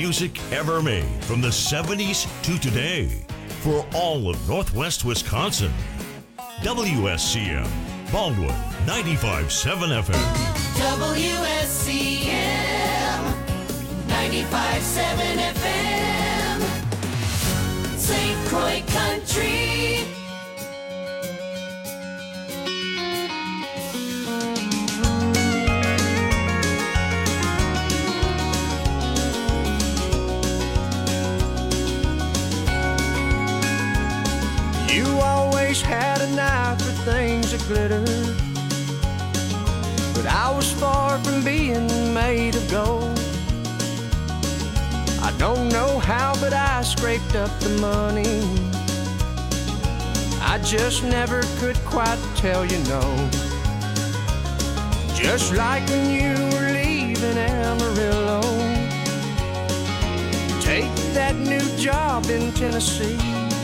music ever made from the 70s to today for all of Northwest Wisconsin. WSCM, Baldwin, 95.7 FM. WSCM, 95.7 FM, St. Croix Country. You always had an eye for things that glitter, but I was far from being made of gold. I don't know how, but I scraped up the money. I just never could quite tell you no. Just like when you were leaving Amarillo, take that new job in Tennessee.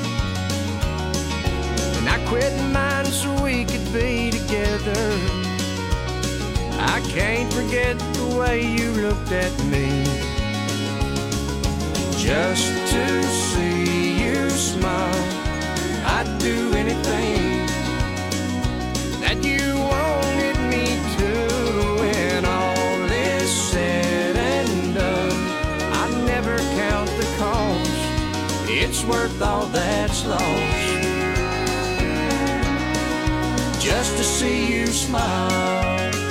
And I quit mine so we could be together. I can't forget the way you looked at me. Just to see you smile, I'd do anything that you wanted me to. When all is said and done, I'd never count the cost. It's worth all that's lost, just to see you smile.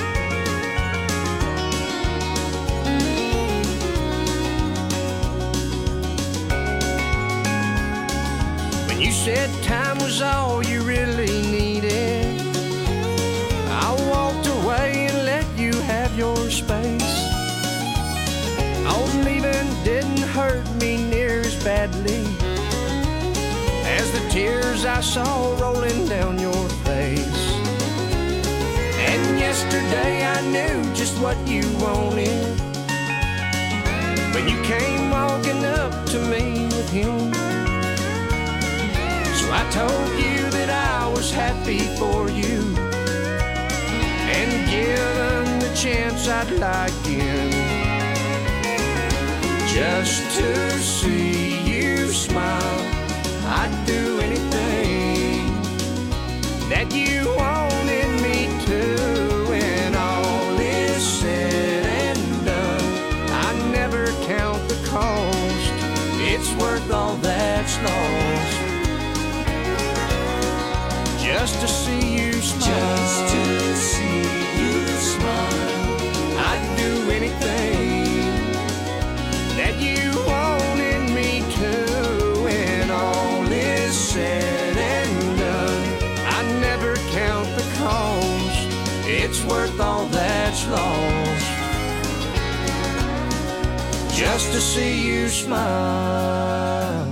You said time was all you really needed, I walked away and let you have your space. Oh, leaving didn't hurt me near as badly as the tears I saw rolling down your face. And yesterday I knew just what you wanted when you came walking up to me with him. So I told you that I was happy for you, and given the chance I'd like in, just to see you smile, I'd do anything that you wanted me to. When all is said and done, I never count the cost. It's worth all that's lost, just to see you smile. Just to see you smile, I'd do anything that you wanted me to. When all is said and done, I never count the cost. It's worth all that's lost, just to see you smile.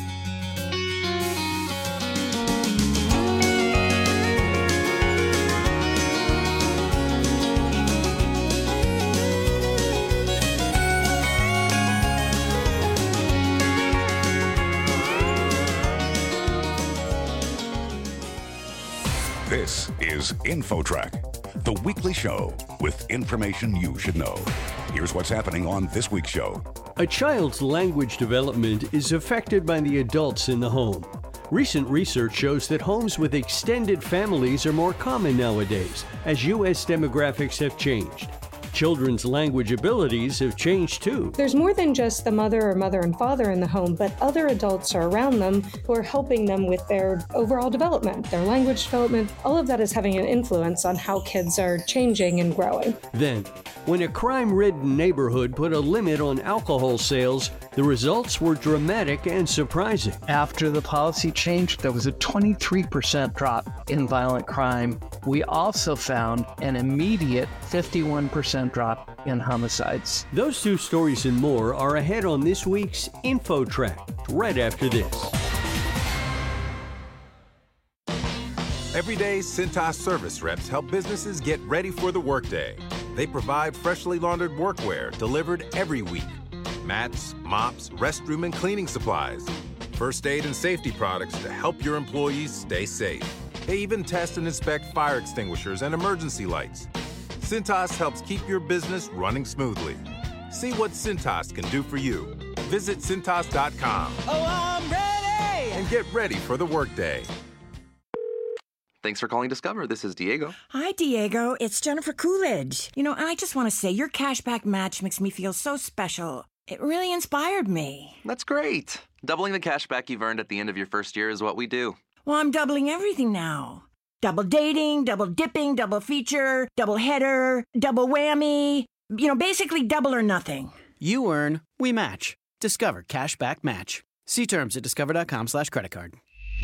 This is InfoTrack, the weekly show with information you should know. Here's what's happening on this week's show. A child's language development is affected by the adults in the home. Recent research shows that homes with extended families are more common nowadays as U.S. demographics have changed. Children's language abilities have changed too. There's more than just the mother or mother and father in the home, but other adults are around them who are helping them with their overall development, their language development. All of that is having an influence on how kids are changing and growing. Then, when a crime-ridden neighborhood put a limit on alcohol sales, the results were dramatic and surprising. After the policy changed, there was a 23% drop in violent crime. We also found an immediate 51% drop in homicides. Those two stories and more are ahead on this week's InfoTrack, right after this. Every day, Cintas service reps help businesses get ready for the workday. They provide freshly laundered workwear delivered every week. Mats, mops, restroom and cleaning supplies. First aid and safety products to help your employees stay safe. They even test and inspect fire extinguishers and emergency lights. Cintas helps keep your business running smoothly. See what Cintas can do for you Visit Cintas.com. Oh, I'm ready! And get ready for the workday. Thanks for calling Discover. This is Diego. Hi, Diego. It's Jennifer Coolidge. I just want to say your cashback match makes me feel so special. It really inspired me. That's great. Doubling the cashback you've earned at the end of your first year is what we do. Well, I'm doubling everything now. Double dating, double dipping, double feature, double header, double whammy. Basically double or nothing. You earn, we match. Discover Cashback Match. See terms at discover.com/creditcard.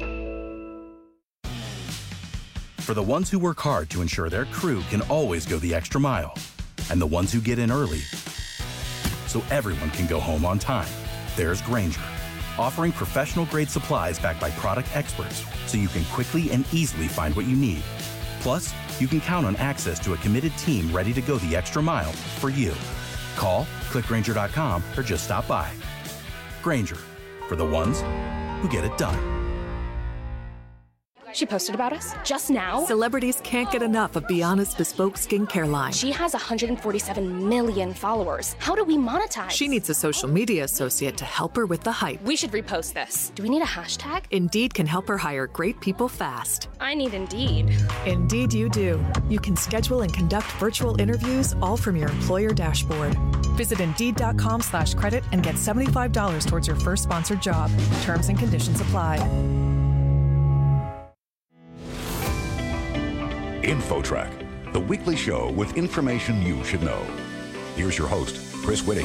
For the ones who work hard to ensure their crew can always go the extra mile, and the ones who get in early so everyone can go home on time, there's Grainger, offering professional-grade supplies backed by product experts so you can quickly and easily find what you need. Plus, you can count on access to a committed team ready to go the extra mile for you. Call, click Grainger.com, or just stop by. Grainger, for the ones who get it done. She posted about us just now. Celebrities can't get enough of Be Honest Bespoke skincare line. She has 147 million followers. How do we monetize? She needs a social media associate to help her with the hype. We should repost this. Do we need a hashtag? Indeed can help her hire great people fast. I need Indeed. Indeed you do. You can schedule and conduct virtual interviews all from your employer dashboard. Visit Indeed.com/credit and get $75 towards your first sponsored job. Terms and conditions apply. InfoTrack, the weekly show with information you should know. Here's your host, Chris Whitting.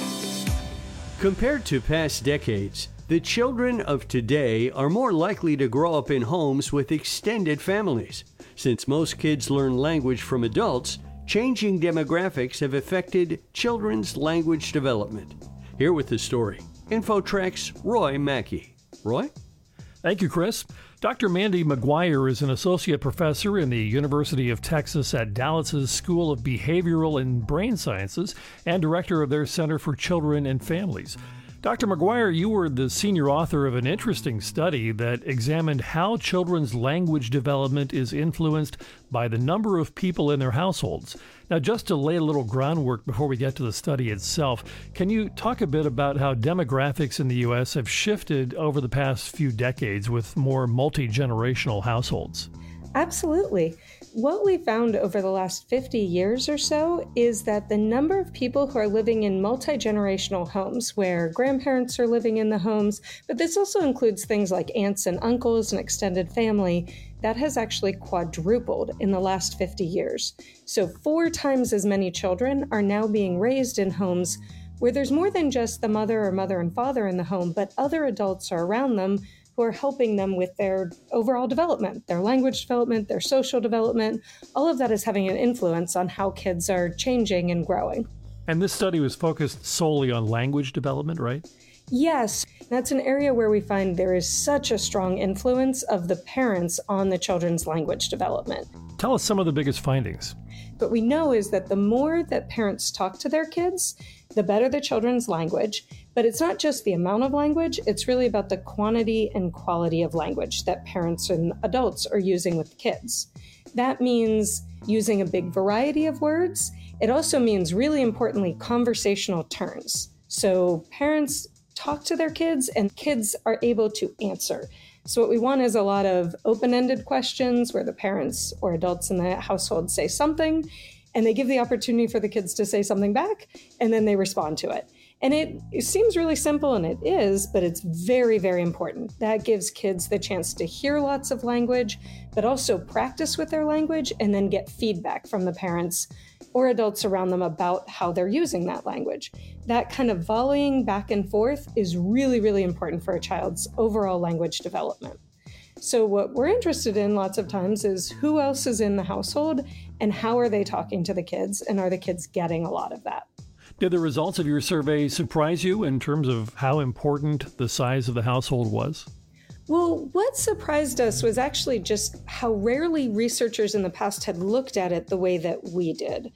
Compared to past decades, the children of today are more likely to grow up in homes with extended families. Since most kids learn language from adults, changing demographics have affected children's language development. Here with the story, InfoTrack's Roy Mackey. Roy? Thank you, Chris. Dr. Mandy McGuire is an associate professor in the University of Texas at Dallas's School of Behavioral and Brain Sciences and director of their Center for Children and Families. Dr. McGuire, you were the senior author of an interesting study that examined how children's language development is influenced by the number of people in their households. Now, just to lay a little groundwork before we get to the study itself, can you talk a bit about how demographics in the U.S. have shifted over the past few decades with more multi-generational households? Absolutely. What we found over the last 50 years or so is that the number of people who are living in multi-generational homes, where grandparents are living in the homes, but this also includes things like aunts and uncles and extended family, that has actually quadrupled in the last 50 years. So 4 times as many children are now being raised in homes where there's more than just the mother and father in the home, but other adults are around them who are helping them with their overall development, their language development, their social development. All of that is having an influence on how kids are changing and growing. And this study was focused solely on language development, right? Yes, that's an area where we find there is such a strong influence of the parents on the children's language development. Tell us some of the biggest findings. What we know is that the more that parents talk to their kids, the better the children's language. But it's not just the amount of language, it's really about the quantity and quality of language that parents and adults are using with kids. That means using a big variety of words. It also means, really importantly, conversational turns. So parents talk to their kids and kids are able to answer. So what we want is a lot of open-ended questions where the parents or adults in the household say something and they give the opportunity for the kids to say something back and then they respond to it. And it seems really simple, and it is, but it's very, very important. That gives kids the chance to hear lots of language, but also practice with their language and then get feedback from the parents or adults around them about how they're using that language. That kind of volleying back and forth is really, really important for a child's overall language development. So what we're interested in lots of times is who else is in the household and how are they talking to the kids, and are the kids getting a lot of that? Did the results of your survey surprise you in terms of how important the size of the household was? Well, what surprised us was actually just how rarely researchers in the past had looked at it the way that we did.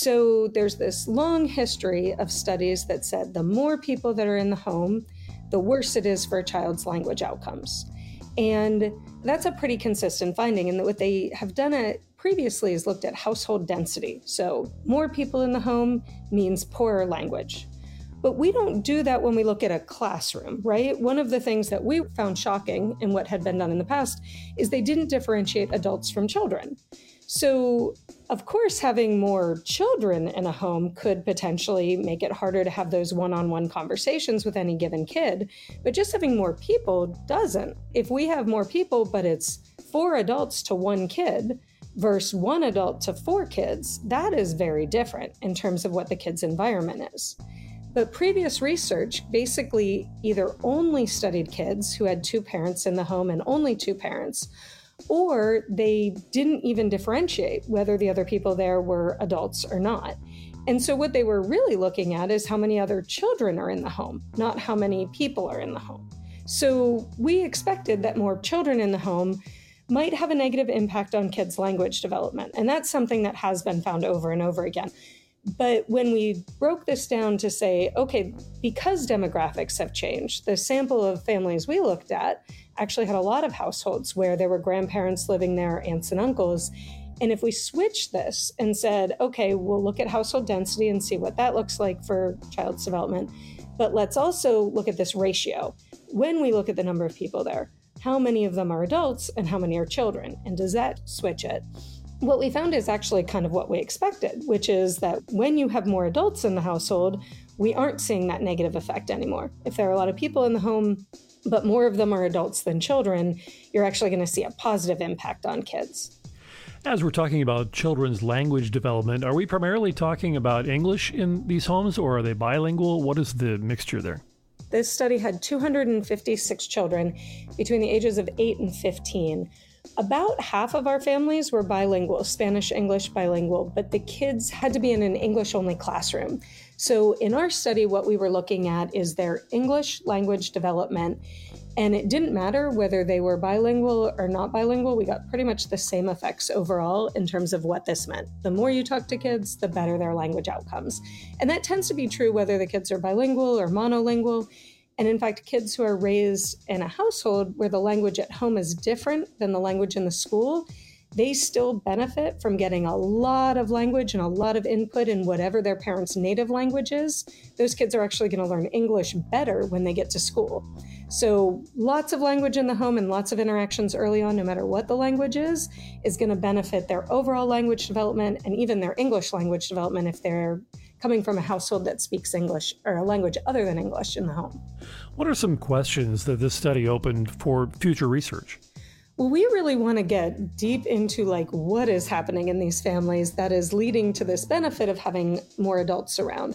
So there's this long history of studies that said the more people that are in the home, the worse it is for a child's language outcomes. And that's a pretty consistent finding. And what they have done previously is looked at household density. So more people in the home means poorer language. But we don't do that when we look at a classroom, right? One of the things that we found shocking in what had been done in the past is they didn't differentiate adults from children. So, of course, having more children in a home could potentially make it harder to have those one-on-one conversations with any given kid, but just having more people doesn't. If we have more people, but it's 4 adults to 1 kid versus 1 adult to 4 kids, that is very different in terms of what the kid's environment is. But previous research basically either only studied kids who had 2 parents in the home and only 2 parents, or they didn't even differentiate whether the other people there were adults or not. And so what they were really looking at is how many other children are in the home, not how many people are in the home. So we expected that more children in the home might have a negative impact on kids' language development. And that's something that has been found over and over again. But when we broke this down to say, okay, because demographics have changed, the sample of families we looked at actually had a lot of households where there were grandparents living there, aunts and uncles. And if we switched this and said, okay, we'll look at household density and see what that looks like for child's development, but let's also look at this ratio. When we look at the number of people there, how many of them are adults and how many are children? And does that switch it? What we found is actually kind of what we expected, which is that when you have more adults in the household, we aren't seeing that negative effect anymore. If there are a lot of people in the home, but more of them are adults than children, you're actually going to see a positive impact on kids. As we're talking about children's language development, are we primarily talking about English in these homes, or are they bilingual? What is the mixture there? This study had 256 children between the ages of 8 and 15. About half of our families were bilingual, Spanish-English bilingual, but the kids had to be in an English-only classroom. So in our study, what we were looking at is their English language development, and it didn't matter whether they were bilingual or not bilingual. We got pretty much the same effects overall in terms of what this meant. The more you talk to kids, the better their language outcomes. And that tends to be true whether the kids are bilingual or monolingual. And in fact, kids who are raised in a household where the language at home is different than the language in the school, they still benefit from getting a lot of language and a lot of input in whatever their parents' native language is. Those kids are actually going to learn English better when they get to school. So lots of language in the home and lots of interactions early on, no matter what the language is going to benefit their overall language development and even their English language development if they're coming from a household that speaks English or a language other than English in the home. What are some questions that this study opened for future research? Well, we really want to get deep into what is happening in these families that is leading to this benefit of having more adults around.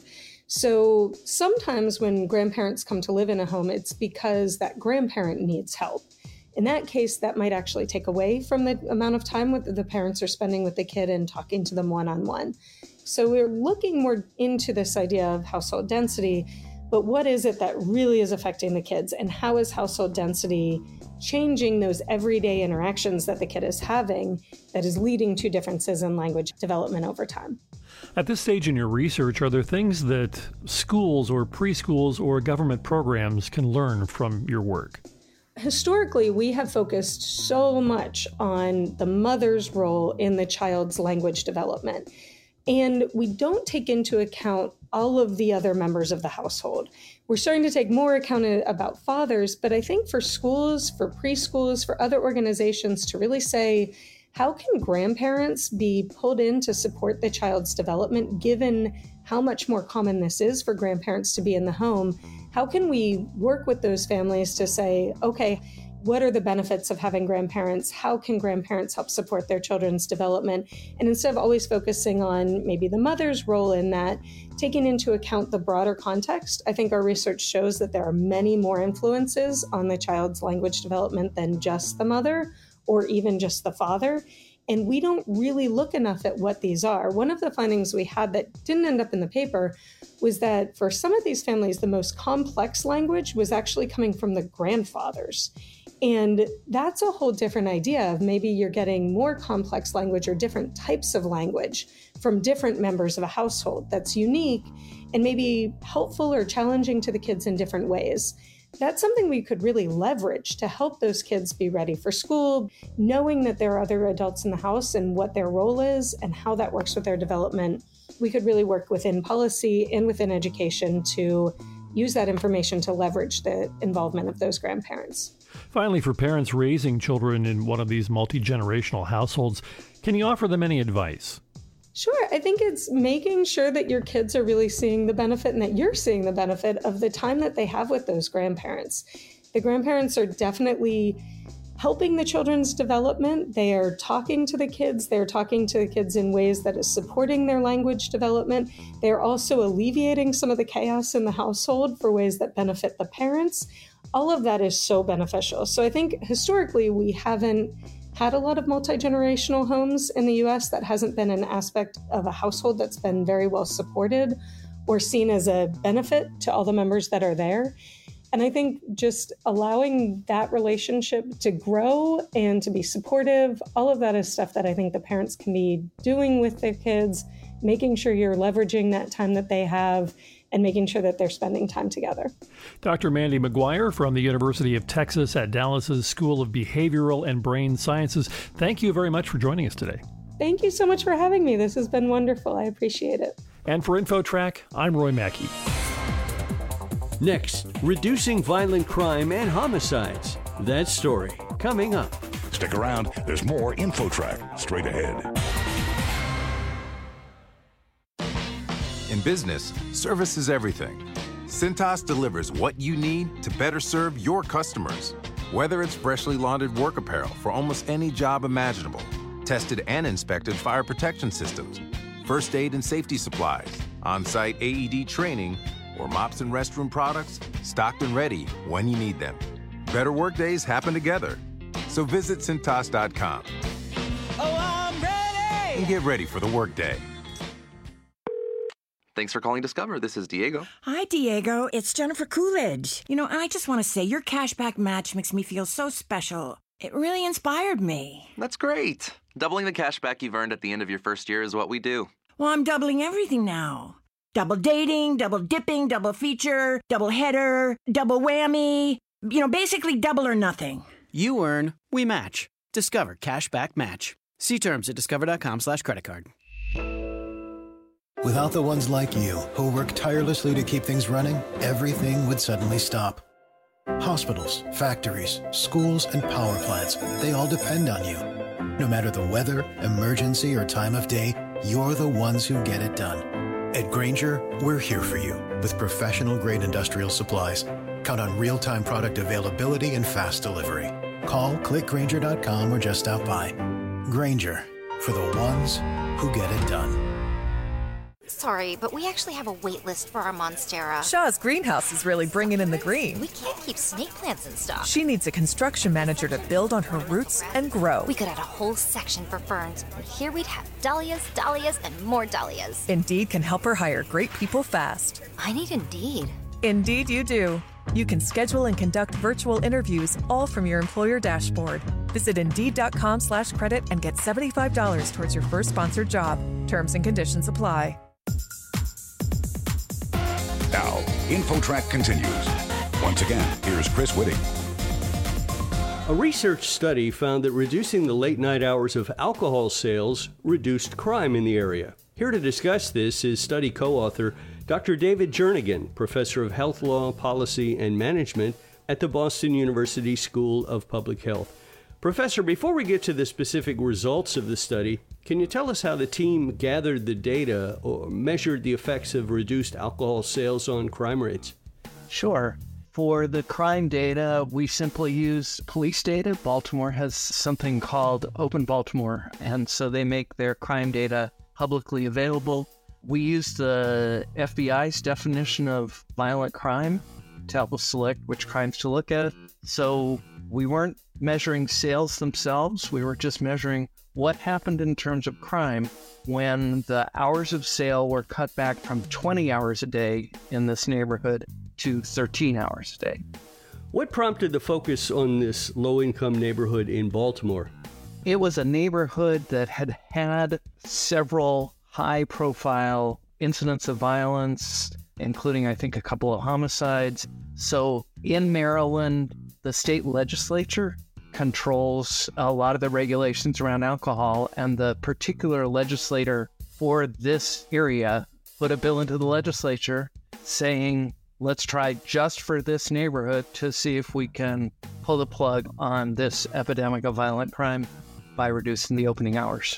So sometimes when grandparents come to live in a home, it's because that grandparent needs help. In that case, that might actually take away from the amount of time the parents are spending with the kid and talking to them one-on-one. So we're looking more into this idea of household density, but what is it that really is affecting the kids, and how is household density changing those everyday interactions that the kid is having that is leading to differences in language development over time? At this stage in your research, are there things that schools or preschools or government programs can learn from your work? Historically, we have focused so much on the mother's role in the child's language development. And we don't take into account all of the other members of the household. We're starting to take more account about fathers, but I think for schools, for preschools, for other organizations to really say, how can grandparents be pulled in to support the child's development, given how much more common this is for grandparents to be in the home? How can we work with those families to say, okay, what are the benefits of having grandparents? How can grandparents help support their children's development? And instead of always focusing on maybe the mother's role in that, taking into account the broader context, I think our research shows that there are many more influences on the child's language development than just the mother or even just the father. And we don't really look enough at what these are. One of the findings we had that didn't end up in the paper was that for some of these families, the most complex language was actually coming from the grandfathers. And that's a whole different idea of maybe you're getting more complex language or different types of language from different members of a household that's unique and maybe helpful or challenging to the kids in different ways. That's something we could really leverage to help those kids be ready for school, knowing that there are other adults in the house and what their role is and how that works with their development. we could really work within policy and within education to use that information to leverage the involvement of those grandparents. Finally, for parents raising children in one of these multi-generational households, can you offer them any advice? Sure. I think it's making sure that your kids are really seeing the benefit and that you're seeing the benefit of the time that they have with those grandparents. The grandparents are definitely helping the children's development. They are talking to the kids. They're talking to the kids in ways that is supporting their language development. They're also alleviating some of the chaos in the household for ways that benefit the parents. All of that is so beneficial. So I think historically we haven't had a lot of multi-generational homes in the US. That hasn't been an aspect of a household that's been very well supported or seen as a benefit to all the members that are there. And I think just allowing that relationship to grow and to be supportive, all of that is stuff that I think the parents can be doing with their kids, making sure you're leveraging that time that they have and making sure that they're spending time together. Dr. Mandy McGuire from the University of Texas at Dallas's School of Behavioral and Brain Sciences. Thank you very much for joining us today. Thank you so much for having me. This has been wonderful. I appreciate it. And for InfoTrack, I'm Roy Mackey. Next, reducing violent crime and homicides. That story coming up. Stick around. There's more InfoTrack straight ahead. In business, service is everything. Cintas delivers what you need to better serve your customers. Whether it's freshly laundered work apparel for almost any job imaginable, tested and inspected fire protection systems, first aid and safety supplies, on-site AED training, or mops and restroom products, stocked and ready when you need them. Better workdays happen together. So visit Cintas.com. Oh, I'm ready! And get ready for the workday. Thanks for calling Discover. This is Diego. Hi, Diego. It's Jennifer Coolidge. You know, I just want to say your cashback match makes me feel so special. It really inspired me. That's great. Doubling the cash back you've earned at the end of your first year is what we do. Well, I'm doubling everything now. Double dating, double dipping, double feature, double header, double whammy. You know, basically double or nothing. You earn, we match. Discover Cashback Match. See terms at discover.com/creditcard. Without the ones like you, who work tirelessly to keep things running, everything would suddenly stop. Hospitals, factories, schools, and power plants, they all depend on you. No matter the weather, emergency, or time of day, you're the ones who get it done. At Grainger, we're here for you with professional-grade industrial supplies. Count on real-time product availability and fast delivery. Call, click Grainger.com, or just stop by. Grainger, for the ones who get it done. Sorry, but we actually have a wait list for our Monstera. Shaw's greenhouse is really bringing in the green. We can't keep snake plants in stock. She needs a construction manager to build on her roots and grow. We could add a whole section for ferns, and here we'd have dahlias, dahlias, and more dahlias. Indeed can help her hire great people fast. I need Indeed. Indeed you do. You can schedule and conduct virtual interviews all from your employer dashboard. Visit Indeed.com/credit and get $75 towards your first sponsored job. Terms and conditions apply. Now, InfoTrack continues. Once again, here's Chris Whitting. A research study found that reducing the late night hours of alcohol sales reduced crime in the area. Here to discuss this is study co-author Dr. David Jernigan, professor of health law, policy, and management at the Boston University School of Public Health. Professor, before we get to the specific results of the study, can you tell us how the team gathered the data or measured the effects of reduced alcohol sales on crime rates? Sure. For the crime data, we simply use police data. Baltimore has something called Open Baltimore, and so they make their crime data publicly available. We use the FBI's definition of violent crime to help us select which crimes to look at. So we weren't measuring sales themselves. We were just measuring what happened in terms of crime when the hours of sale were cut back from 20 hours a day in this neighborhood to 13 hours a day. What prompted the focus on this low-income neighborhood in Baltimore? It was a neighborhood that had had several high-profile incidents of violence, including, I think, a couple of homicides. So in Maryland, the state legislature controls a lot of the regulations around alcohol, and the particular legislator for this area, put a bill into the legislature saying, let's try just for this neighborhood to see if we can pull the plug on this epidemic of violent crime by reducing the opening hours.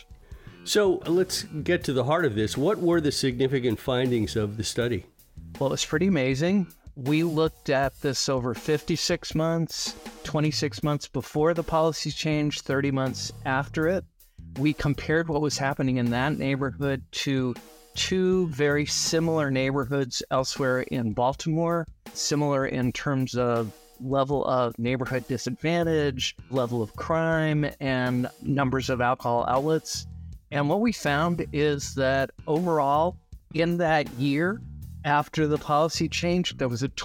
So let's get to the heart of this. What were the significant findings of the study? Well, it's pretty amazing. We looked at this over 56 months, 26 months before the policy change, 30 months after it. We compared what was happening in that neighborhood to two very similar neighborhoods elsewhere in Baltimore, similar in terms of level of neighborhood disadvantage, level of crime, and numbers of alcohol outlets. And what we found is that overall, in that year after the policy change, there was a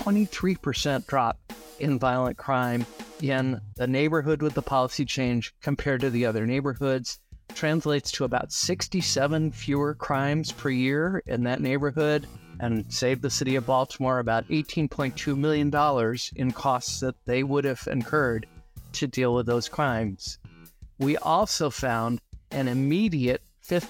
23% drop in violent crime in the neighborhood with the policy change compared to the other neighborhoods. Translates to about 67 fewer crimes per year in that neighborhood, and saved the city of Baltimore about $18.2 million in costs that they would have incurred to deal with those crimes. We also found an immediate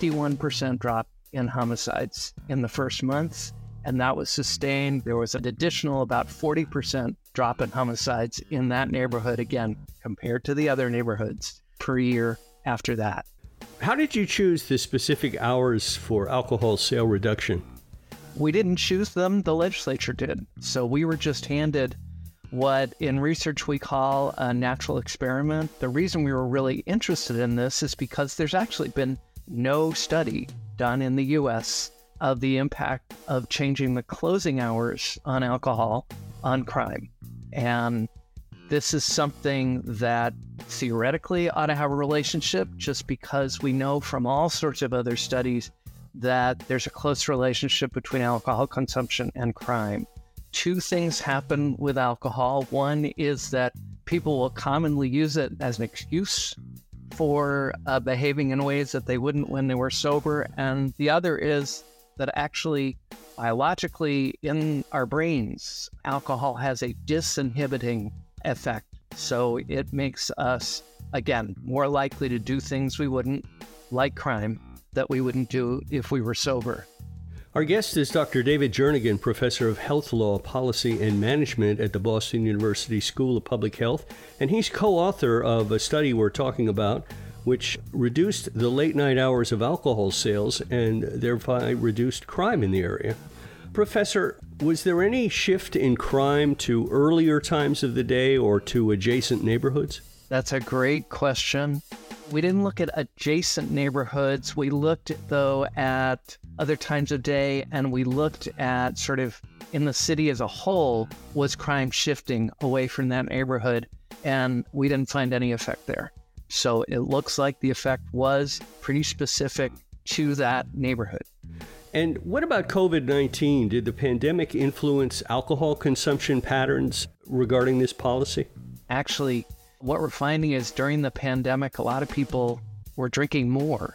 51% drop in homicides in the first months, and that was sustained. There was an additional about 40% drop in homicides in that neighborhood, again, compared to the other neighborhoods per year after that. How did you choose the specific hours for alcohol sale reduction? We didn't choose them, the legislature did. So we were just handed what in research we call a natural experiment. The reason we were really interested in this is because there's actually been no study done in the U.S. of the impact of changing the closing hours on alcohol on crime. And this is something that theoretically ought to have a relationship, just because we know from all sorts of other studies that there's a close relationship between alcohol consumption and crime. Two things happen with alcohol. One is that people will commonly use it as an excuse for behaving in ways that they wouldn't when they were sober. And the other is that actually, biologically, in our brains, alcohol has a disinhibiting effect. So it makes us, again, more likely to do things we wouldn't, like crime, that we wouldn't do if we were sober. Our guest is Dr. David Jernigan, professor of health law, policy, and management at the Boston University School of Public Health, and he's co-author of a study we're talking about, which reduced the late-night hours of alcohol sales and thereby reduced crime in the area. Professor, was there any shift in crime to earlier times of the day or to adjacent neighborhoods? That's a great question. We didn't look at adjacent neighborhoods. We looked, though, at other times of day, and we looked at sort of in the city as a whole, was crime shifting away from that neighborhood, and we didn't find any effect there. So it looks like the effect was pretty specific to that neighborhood. And what about COVID-19? Did the pandemic influence alcohol consumption patterns regarding this policy? Actually, what we're finding is during the pandemic, a lot of people were drinking more.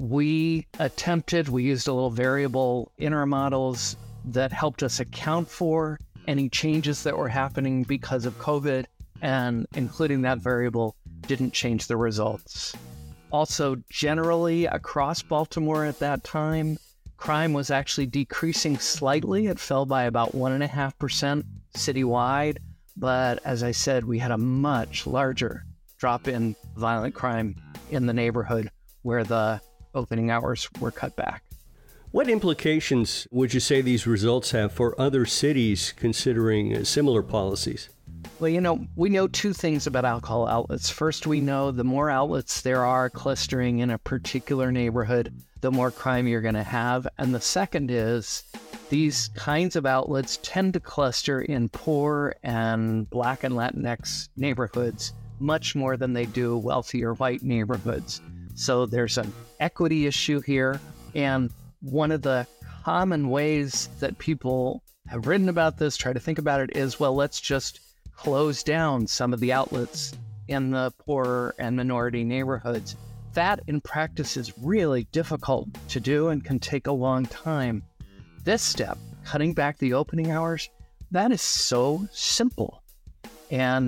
We used a little variable in our models that helped us account for any changes that were happening because of COVID, and including that variable didn't change the results. Also, generally across Baltimore at that time, crime was actually decreasing slightly. It fell by about 1.5% citywide. But as I said, we had a much larger drop in violent crime in the neighborhood where the opening hours were cut back. What implications would you say these results have for other cities considering similar policies? Well, we know two things about alcohol outlets. First, we know the more outlets there are clustering in a particular neighborhood, the more crime you're going to have. And the second is these kinds of outlets tend to cluster in poor and Black and Latinx neighborhoods much more than they do wealthier white neighborhoods. So there's an equity issue here. And one of the common ways that people have written about this, try to think about it, is, well, let's just close down some of the outlets in the poorer and minority neighborhoods. That in practice is really difficult to do and can take a long time. This step, cutting back the opening hours, that is so simple. And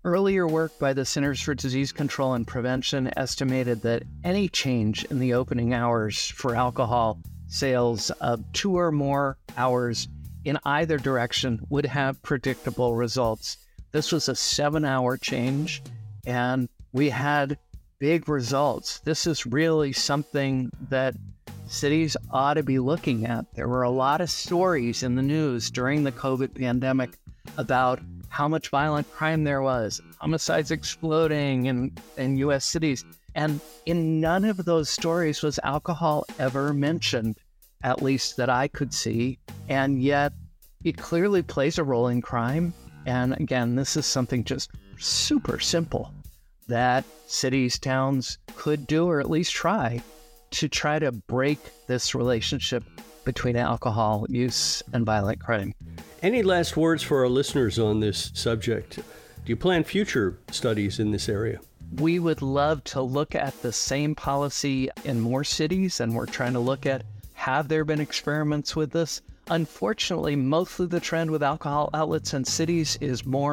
Earlier work by the Centers for Disease Control and Prevention estimated that any change in the opening hours for alcohol sales of 2 or more hours in either direction would have predictable results. This was a 7-hour change, and we had big results. This is really something that cities ought to be looking at. There were a lot of stories in the news during the COVID pandemic about how much violent crime there was, homicides exploding in U.S. cities. And in none of those stories was alcohol ever mentioned, at least that I could see. And yet it clearly plays a role in crime. And again, this is something just super simple that cities, towns could do, or at least try to break this relationship between alcohol use and violent crime. Any last words for our listeners on this subject? Do you plan future studies in this area? We would love to look at the same policy in more cities, and we're trying to look at, have there been experiments with this? Unfortunately, mostly the trend with alcohol outlets in cities is more.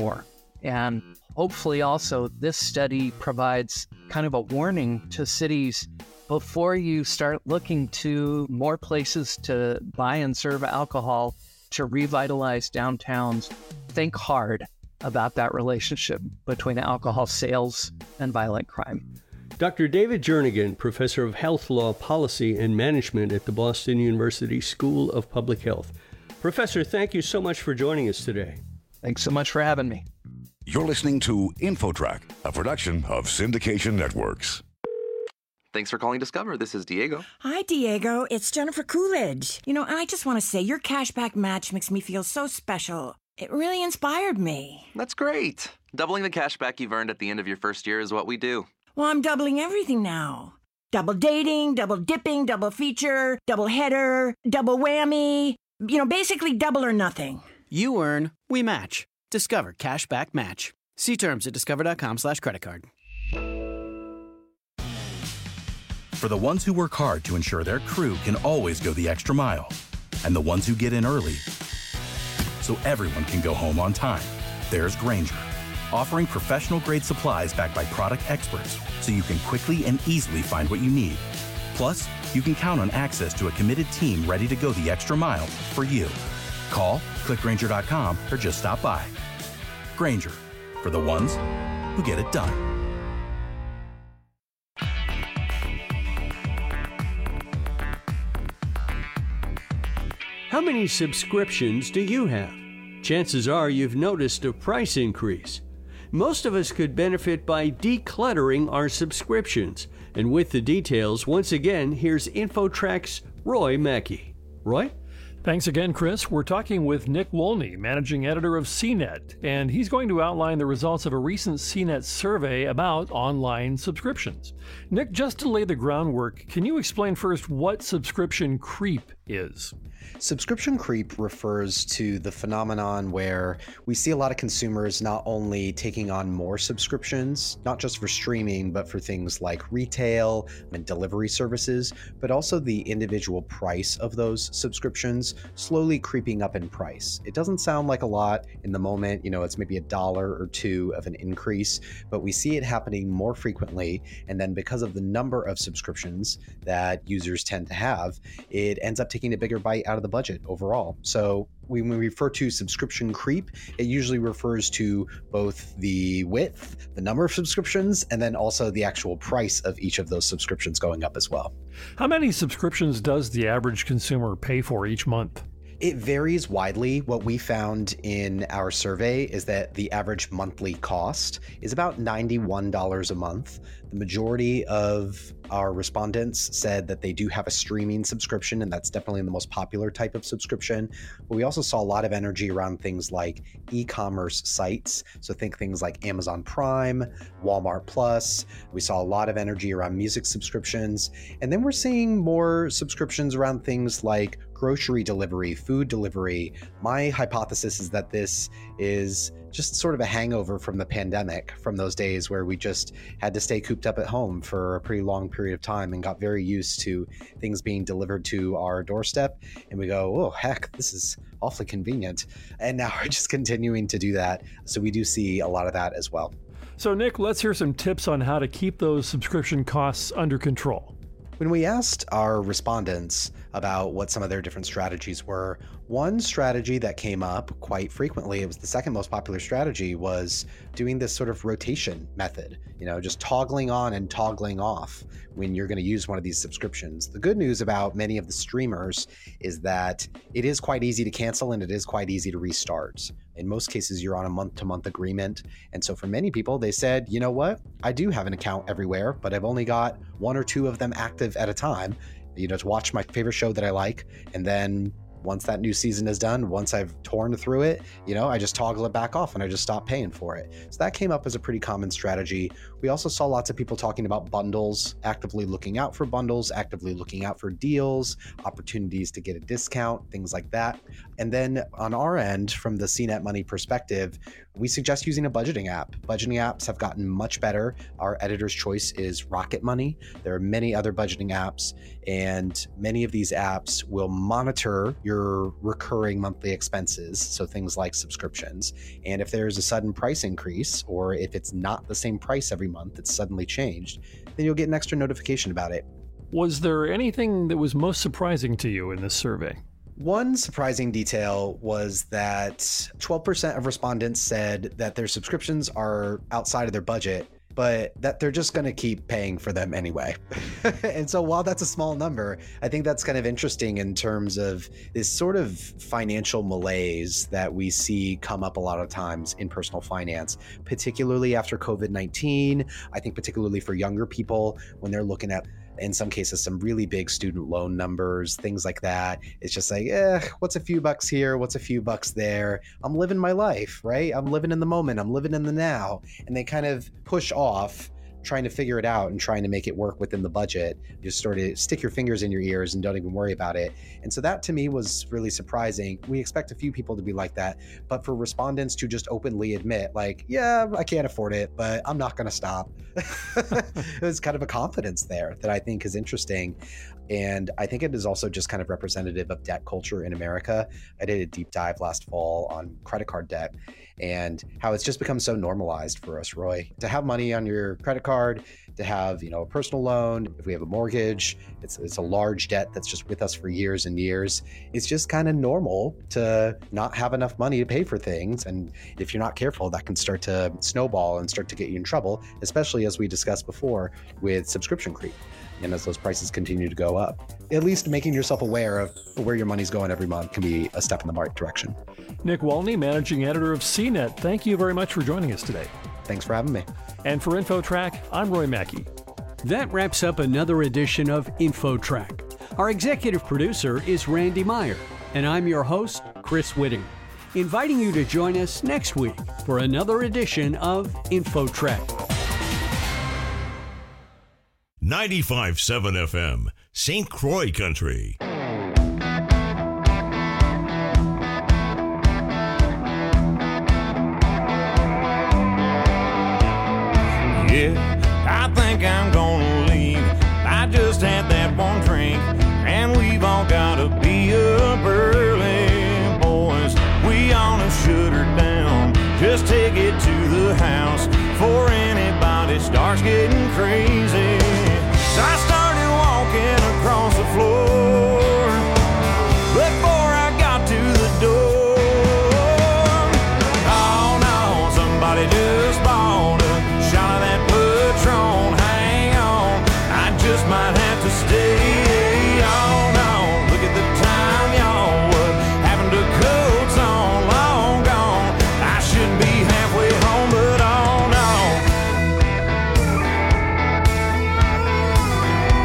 And hopefully also this study provides kind of a warning to cities before you start looking to more places to buy and serve alcohol to revitalize downtowns. Think hard about that relationship between alcohol sales and violent crime. Dr. David Jernigan, Professor of Health Law Policy and Management at the Boston University School of Public Health. Professor, thank you so much for joining us today. Thanks so much for having me. You're listening to InfoTrack, a production of Syndication Networks. Thanks for calling Discover. This is Diego. Hi, Diego. It's Jennifer Coolidge. I just want to say your cashback match makes me feel so special. It really inspired me. That's great. Doubling the cashback you've earned at the end of your first year is what we do. Well, I'm doubling everything now. Double dating, double dipping, double feature, double header, double whammy. Basically double or nothing. You earn, we match. Discover Cashback Match. See terms at discover.com/creditcard. For the ones who work hard to ensure their crew can always go the extra mile, and the ones who get in early so everyone can go home on time, there's Grainger, offering professional-grade supplies backed by product experts so you can quickly and easily find what you need. Plus, you can count on access to a committed team ready to go the extra mile for you. Call, click Grainger.com, or just stop by. Grainger, for the ones who get it done. How many subscriptions do you have? Chances are you've noticed a price increase. Most of us could benefit by decluttering our subscriptions. And with the details, once again, here's InfoTrack's Roy Mackey. Roy? Thanks again, Chris. We're talking with Nick Wolny, managing editor of CNET, and he's going to outline the results of a recent CNET survey about online subscriptions. Nick, just to lay the groundwork, can you explain first what subscription creep is? Subscription creep refers to the phenomenon where we see a lot of consumers not only taking on more subscriptions, not just for streaming, but for things like retail and delivery services, but also the individual price of those subscriptions slowly creeping up in price. It doesn't sound like a lot in the moment, it's maybe $1 or $2 of an increase, but we see it happening more frequently. And then because of the number of subscriptions that users tend to have, it ends up taking a bigger bite out of the budget overall. So when we refer to subscription creep, it usually refers to both the width, the number of subscriptions, and then also the actual price of each of those subscriptions going up as well. How many subscriptions does the average consumer pay for each month? It varies widely. What we found in our survey is that the average monthly cost is about $91 a month. The majority of our respondents said that they do have a streaming subscription, and that's definitely the most popular type of subscription. But we also saw a lot of energy around things like e-commerce sites. So think things like Amazon Prime, Walmart Plus. We saw a lot of energy around music subscriptions. And then we're seeing more subscriptions around things like grocery delivery, food delivery. My hypothesis is that this is just sort of a hangover from the pandemic, from those days where we just had to stay cooped up at home for a pretty long period of time and got very used to things being delivered to our doorstep. And we go, oh, heck, this is awfully convenient. And now we're just continuing to do that. So we do see a lot of that as well. So, Nick, let's hear some tips on how to keep those subscription costs under control. When we asked our respondents about what some of their different strategies were, one strategy that came up quite frequently, it was the second most popular strategy, was doing this sort of rotation method, just toggling on and toggling off when you're going to use one of these subscriptions. The good news about many of the streamers is that it is quite easy to cancel and it is quite easy to restart. In most cases, you're on a month-to-month agreement. And so for many people, they said, you know what? I do have an account everywhere, but I've only got 1 or 2 of them active at a time, to watch my favorite show that I like. And then once that new season is done, once I've torn through it, I just toggle it back off and I just stop paying for it. So that came up as a pretty common strategy. We also saw lots of people talking about bundles, actively looking out for bundles, actively looking out for deals, opportunities to get a discount, things like that. And then on our end, from the CNET Money perspective, we suggest using a budgeting app. Budgeting apps have gotten much better. Our editor's choice is Rocket Money. There are many other budgeting apps, and many of these apps will monitor your recurring monthly expenses, so things like subscriptions. And if there's a sudden price increase, or if it's not the same price every month, it's suddenly changed, then you'll get an extra notification about it. Was there anything that was most surprising to you in this survey? One surprising detail was that 12% of respondents said that their subscriptions are outside of their budget, but that they're just going to keep paying for them anyway. And so while that's a small number, I think that's kind of interesting in terms of this sort of financial malaise that we see come up a lot of times in personal finance, particularly after COVID-19. I think particularly for younger people, when they're looking at, in some cases, some really big student loan numbers, things like that. It's just like, what's a few bucks here? What's a few bucks there? I'm living my life, right? I'm living in the moment. I'm living in the now. And they kind of push off trying to figure it out and trying to make it work within the budget. You just sort of stick your fingers in your ears and don't even worry about it. And so that to me was really surprising. We expect a few people to be like that, but for respondents to just openly admit, like, yeah, I can't afford it, but I'm not going to stop. It was kind of a confidence there that I think is interesting. And I think it is also just kind of representative of debt culture in America. I did a deep dive last fall on credit card debt and how it's just become so normalized for us, Roy, to have money on your credit card, to have, a personal loan. If we have a mortgage, it's a large debt that's just with us for years and years. It's just kind of normal to not have enough money to pay for things. And if you're not careful, that can start to snowball and start to get you in trouble, especially as we discussed before with subscription creep. And as those prices continue to go up, at least making yourself aware of where your money's going every month can be a step in the right direction. Nick Wolny, managing editor of CNET, thank you very much for joining us today. Thanks for having me. And for InfoTrack, I'm Roy Mackey. That wraps up another edition of InfoTrack. Our executive producer is Randy Meyer, and I'm your host, Chris Whitting, inviting you to join us next week for another edition of InfoTrack. 95.7 FM, St. Croix Country. Yeah, I think I'm gonna leave. I just had that one drink, and we've all gotta be up early, boys. We ought to shut her down. Just take it to the house before anybody starts getting crazy. So I started walking across the floor before I got to the door. Oh no, somebody just bought a shot of that Patron. Hang on, I just might have to stay. Oh no, look at the time, y'all. What happened to coats on? Long gone. I should be halfway home, but oh no.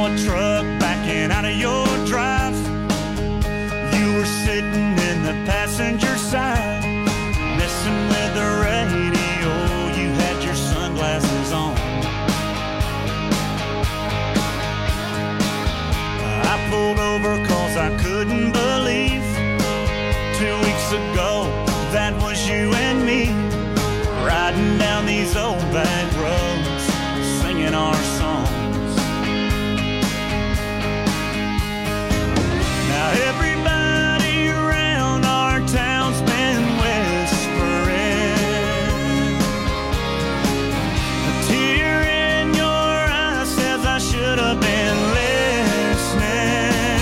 a truck backing out of your drive. You were sitting in the passenger side, messing with the radio. You had your sunglasses on. I pulled over cause I couldn't believe 2 weeks ago that was you and me, riding down these old back roads, singing our songs. Now everybody around our town's been whispering. A tear in your eye says I should have been listening.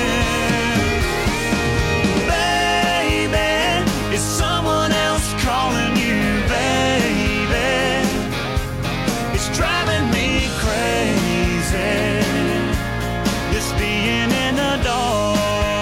Baby, is someone else calling you, baby? It's driving me crazy, this being in the dark.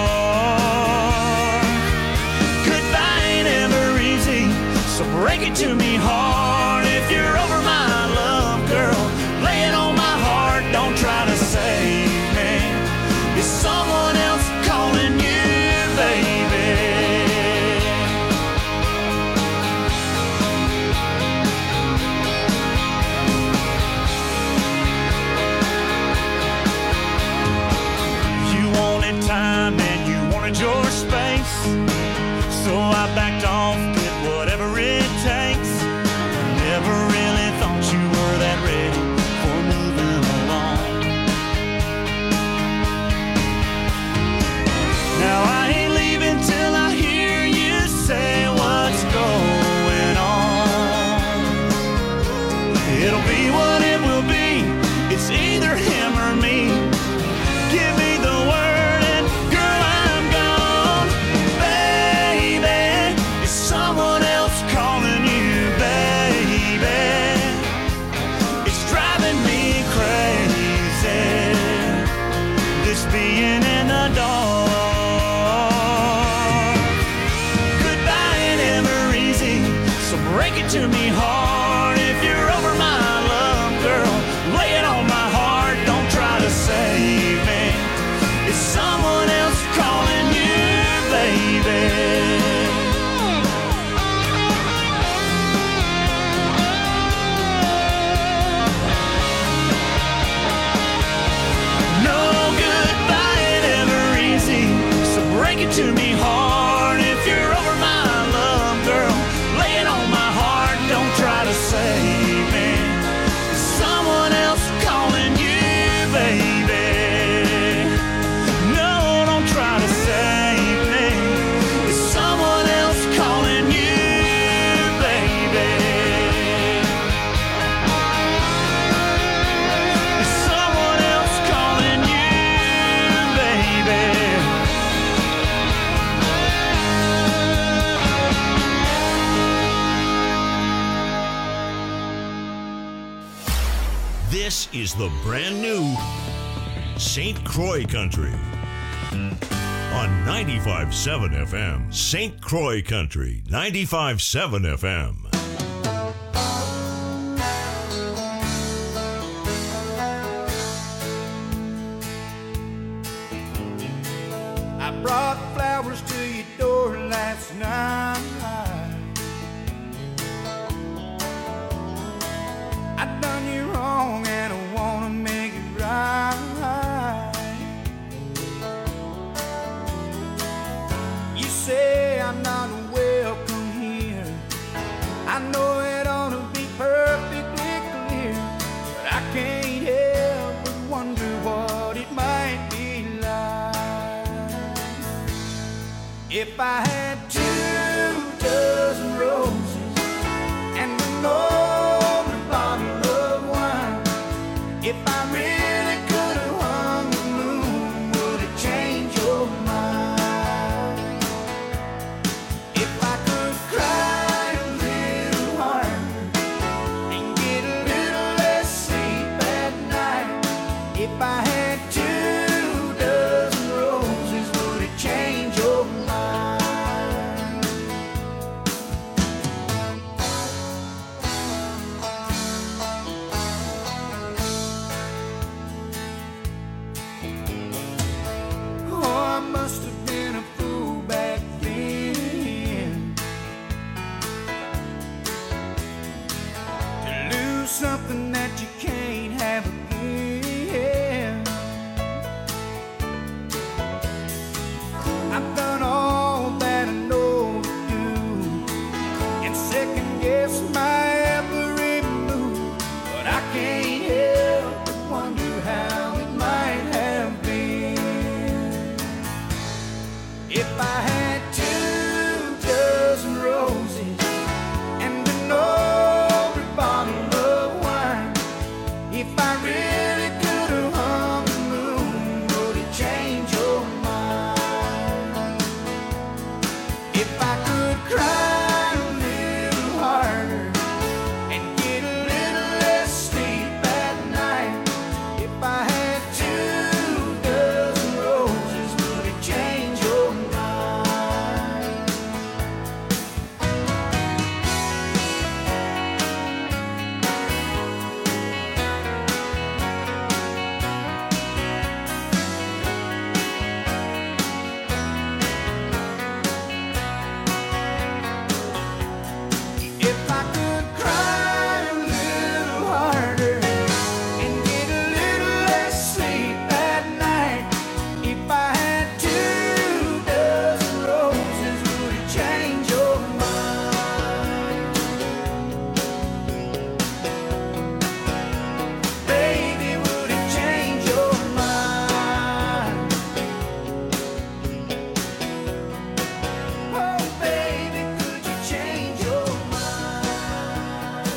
Goodbye ain't ever easy, so break it to me hard. If you're over my love, girl, lay it on my heart. Don't try to save me. Is someone else calling you, baby? Time and you wanted your space, so I backed off, did whatever it takes. Never really thought you were that ready for moving along. Now I ain't leaving till I hear you say what's going on. It'll be what it will be, it's either him or me. Give me the word. Someone else calling you, baby. It's driving me crazy, this being in the dark. Goodbye ain't ever easy, so break it to me hard. If you're over my love, girl, lay it on my heart. Don't try to save me. It's someone else calling you, baby. Break it to me hard. If you're over my love, girl, lay it on my heart. Don't try to save me. It's someone else calling you, baby. No, don't try to save me. It's someone else calling you, baby. It's someone else calling you, baby. This is the brand new St. Croix Country on 95.7 FM. St. Croix Country, 95.7 FM. I brought flowers to your door last night. I done you wrong and I wanna make it right. You say I'm not welcome here. I know it ought to be perfectly clear, but I can't help but wonder what it might be like if I had 2 dozen roses and an older bottle of wine. If I really could have hung the moon, would it change your mind? If I could cry a little harder and get a little less sleep at night. If I had 2 dozen roses, would it change your mind? something that you can't have again. I've done all that I know to do and second guess my every move, but I can't help but wonder how it might have been if I had 2 dozen roses and an old bottle of wine. If I really could have hung the moon, would it change your mind? If I could cry a little harder and get a little less sleep at night. If I had 2 dozen roses, would it change your mind? If I could cry a little harder and get a little less sleep at night. If I had 2 dozen roses, would it change your mind? Baby, would it change your mind? Oh, baby, could you change your mind?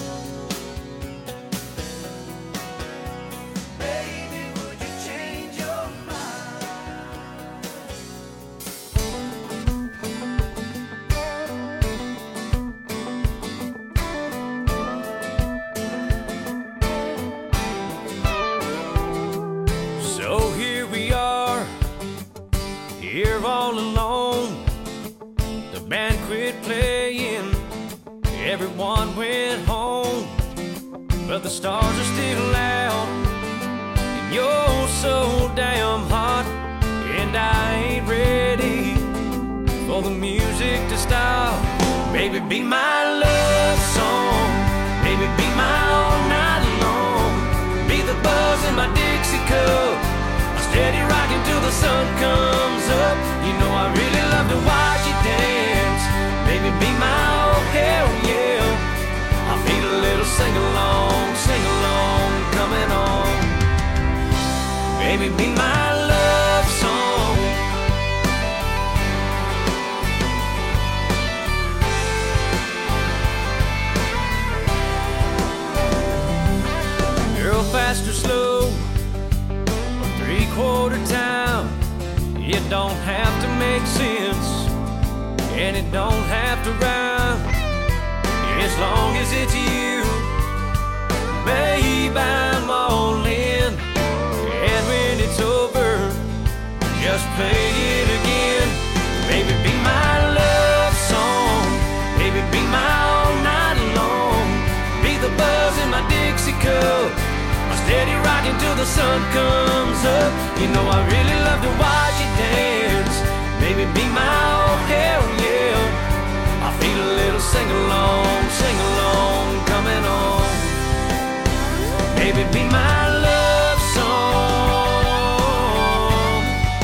Baby, would you change your So here we are, here all alone. The band quit playing, everyone went home, but the stars are still out, and you're so damn hot, and I ain't ready for the music to stop. Baby, be my love song, baby, be my all night long, be the buzz in my Dixie cup, I'm steady rocking till the sun comes up. You know I really love to watch you dance. Baby, be my oh hell yeah. I feel a little sing-along coming on. Baby, be my love song. Girl, fast or slow, 3/4 time, it don't have to make sense, and it don't have to rhyme, as long as it's you. Babe, I'm all in, and when it's over, just play it again. Baby, be my love song, baby, be my all night long, be the buzz in my Dixie cup, steady rocking till the sun comes up. You know I really love to watch you dance. Baby, be my oh hell yeah. I feel a little sing-along coming on. Baby, be my love song.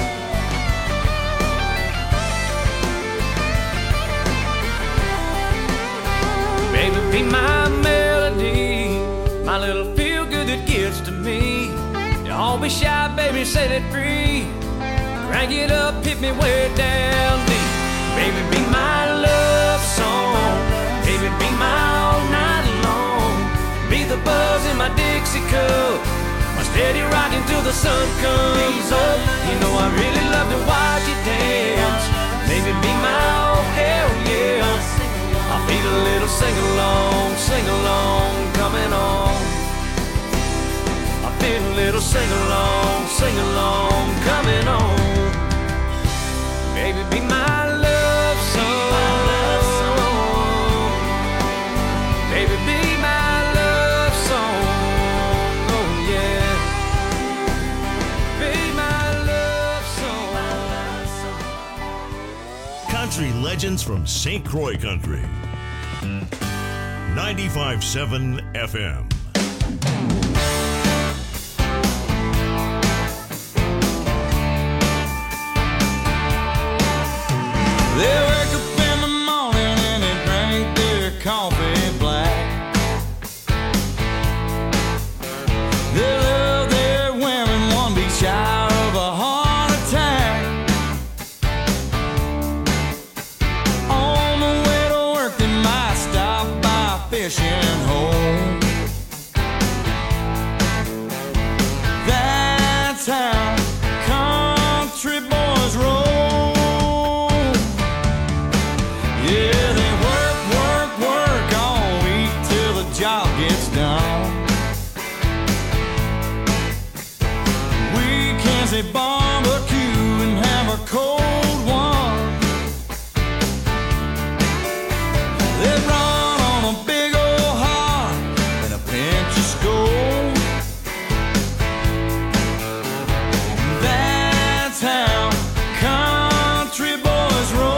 Baby, be my melody, my little feel-good that gets to me. Don't be shy, baby, set it free. Crank it up, hit me way down deep. Baby, be my love song. Baby, be my all night long. Be the buzz in my Dixie cup, my steady rocking till the sun comes up. You know I really love to watch you dance. Baby, be my oh hell yeah. I feel a little sing-along coming on. I feel a little sing-along coming on. Baby, be my love song. Baby, be my love song. Oh yeah. Be my love song. Country legends from St. Croix Country. 95.7 FM. They wake up in the morning and they drink their coffee black. They love their women, one beat shy of a heart attack. On the way to work they might stop by a fishing hole. That's how country boys roll. Yeah, they work, work, work all week till the job gets done. Weekends they barbecue and have a cold one. They run on a big old heart and a pinch of Skol. That's how country boys roll.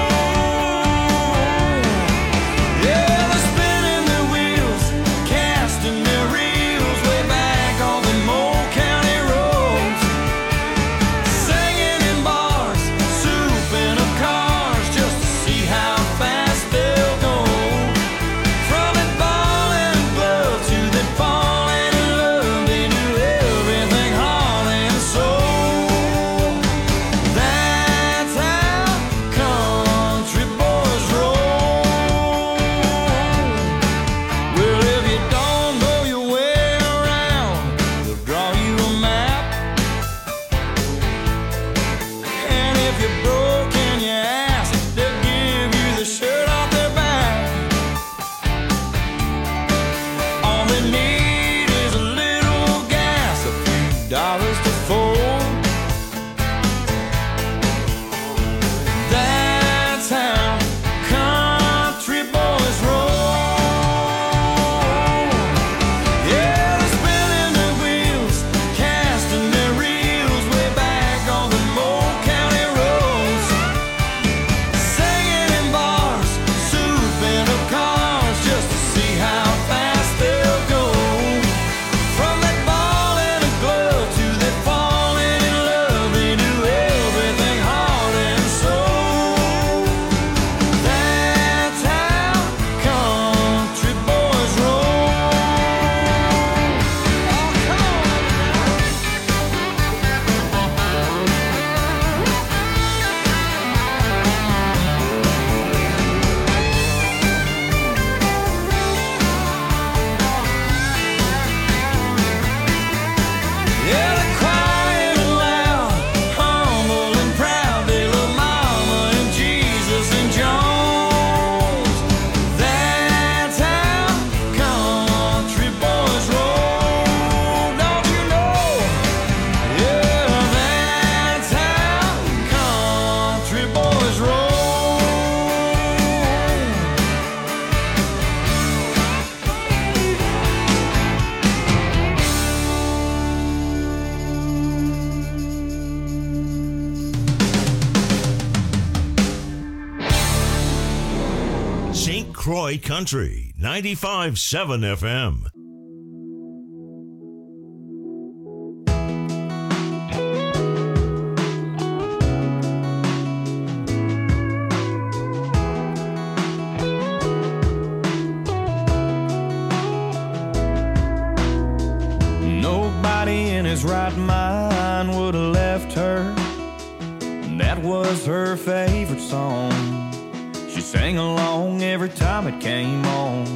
Croy Country, 95.7 FM. Nobody in his right mind would have left her. And that was her favorite song. She sang along every time it came on.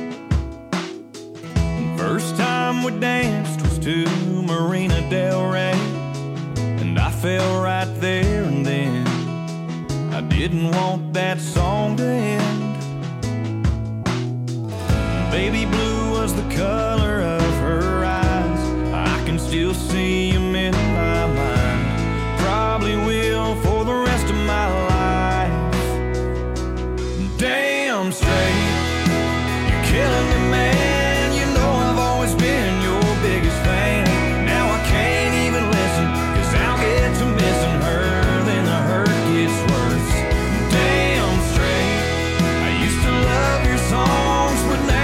First time we danced was to Marina Del Rey, and I fell right there and then. I didn't want that song to end. Baby blue was the color of her eyes. I can still see them in my mind. Probably will for the rest of my life. Damn straight, you're killing me, man. You know I've always been your biggest fan. Now I can't even listen, 'cause I'll get to missing her, then the hurt gets worse. Damn straight, I used to love your songs, but now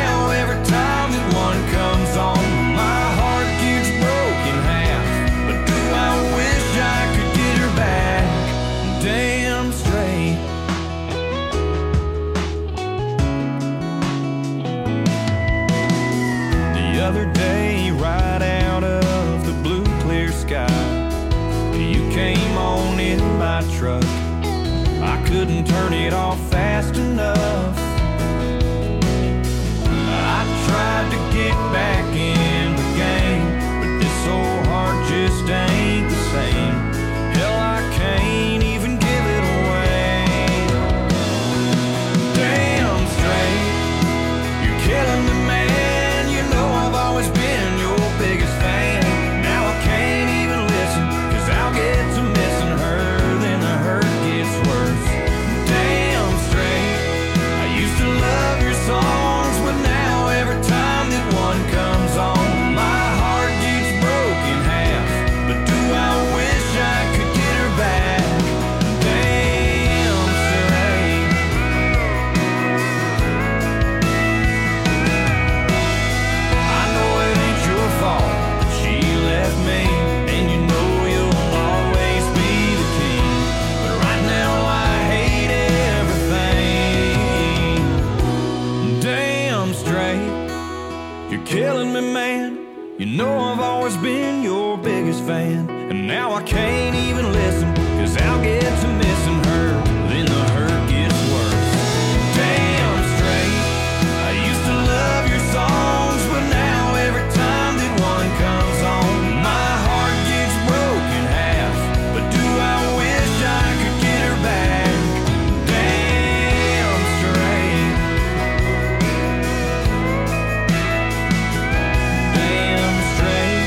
other day, right out of the blue clear sky, you came on in my truck. I couldn't turn it off fast enough. I tried to get back in the game, but this old heart just ain't the same. Hell, I can't even give it away. Damn straight, you're killing me, man. You know I've always been your biggest fan. Now I can't even listen, 'cause I'll get to missing her, then the hurt gets worse. Damn straight, I used to love your songs, but now every time that one comes on, my heart gets broken half. But do I wish I could get her back? Damn straight. I know it ain't your fault that she left me, and you know you'll always be the king. But right now I hate everything. Damn straight, you're killing me, man. You know I've always been your biggest fan, and now I can't even listen, 'cause I'll get to missing her, then the hurt gets worse. Damn straight, I used to love your songs, but now every time that one comes on, my heart gets broken half. But do I wish I could get her back? Damn straight. Damn straight.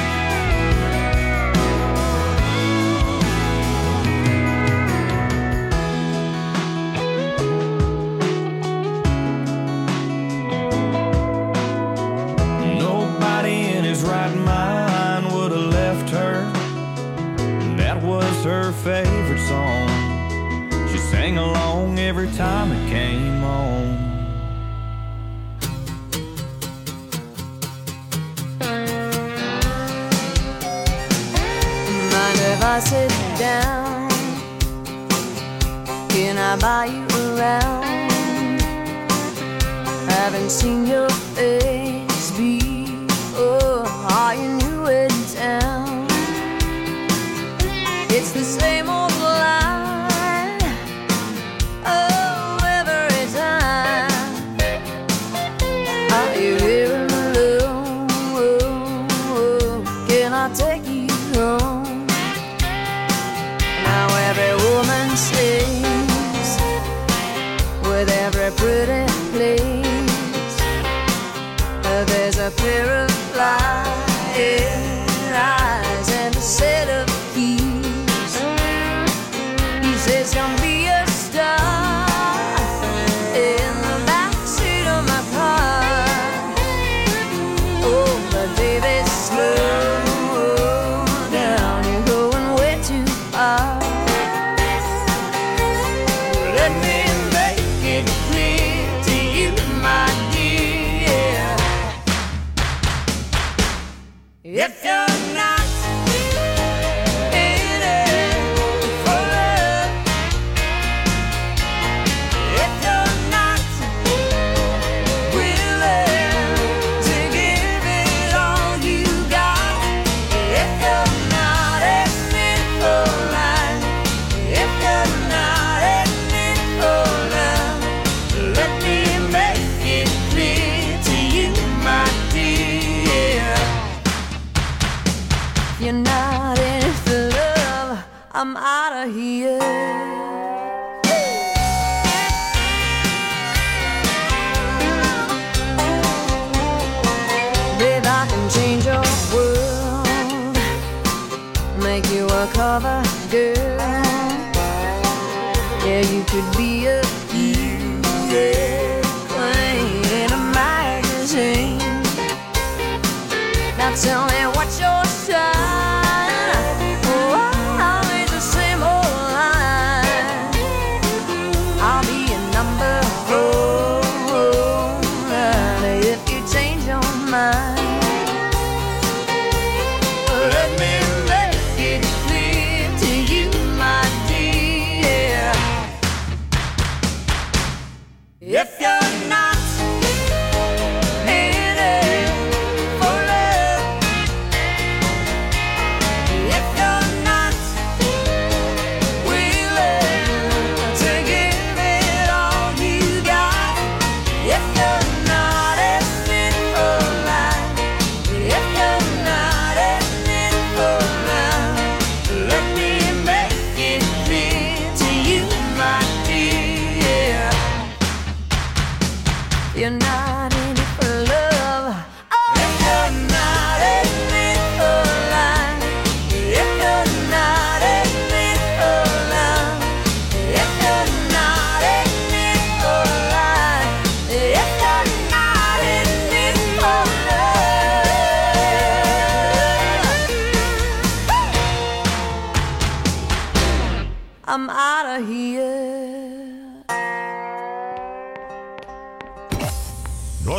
Nobody in his right mind would have left her. That was her favorite song. She sang along every time it came on. Mind if I sit down? Can I buy you around? Haven't seen your face before. Are you new in town? It's the same old line. Oh, every time. Are you here alone? Can I take you home? Now every woman sings with every pretty place. There's a pair of flying eyes and a set of keys. He says, "Come be a star in the backseat of my car." Oh, but baby, slow down, you're going way too far. Let me make it clear to you, my dear. If you're not in it for love, if you're not willing to give it all you got, if you're not in it for life, if you're not in it for love, let me make it clear to you, my dear. If you're not in it for love, I'm out of here. Babe, I can change your world, make you a cover girl. Yeah, you could be a queen in a magazine. Now tell me what's your style? Oh, always the same old line. I'll be a number 4 if you change your mind. Let me make it clear to you, my dear. If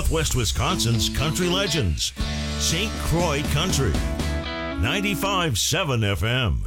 Northwest Wisconsin's country legends. St. Croix Country. 95.7 FM.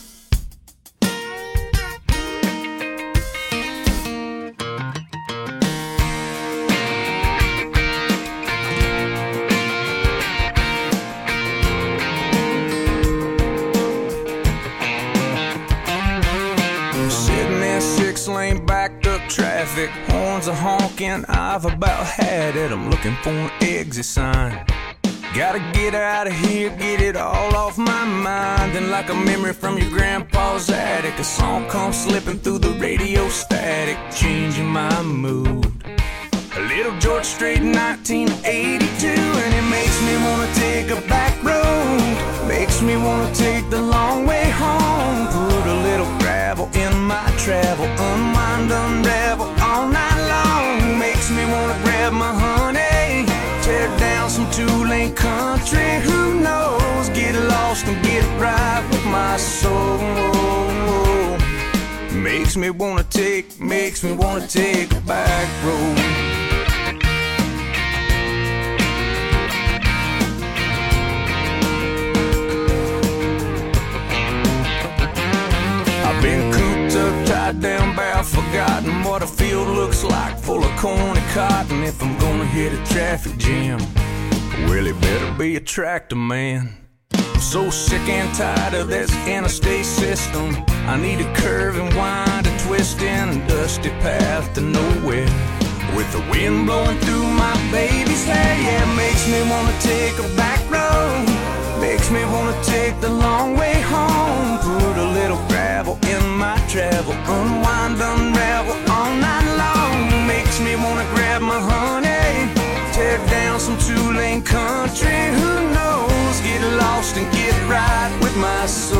Lane backed up traffic, horns are honking, I've about had it. I'm looking for an exit sign. Gotta get out of here, get it all off my mind. And like a memory from your grandpa's attic, a song comes slipping through the radio static, changing my mood. A little George Strait, 1982, and it makes me wanna take a back road, makes me wanna take the long way home. Put a little gravel in my travel, unwind, unravel all night long. Makes me wanna grab my honey, tear down some two-lane country. Who knows, get lost and get right with my soul. Makes me wanna take a back road. Been cooped up, tied down, bound, forgotten what a field looks like, full of corn and cotton. If I'm gonna hit a traffic jam, well, it better be a tractor man. I'm so sick and tired of this interstate system. I need a curve and wind, a twist in a dusty path to nowhere. With the wind blowing through my baby's hair, yeah, it makes me wanna take a back road, makes me wanna take the long way home. Put a little gravel in my travel, unwind, unravel all night long. Makes me wanna grab my honey, tear down some two-lane country. Who knows, get lost and get right with my soul.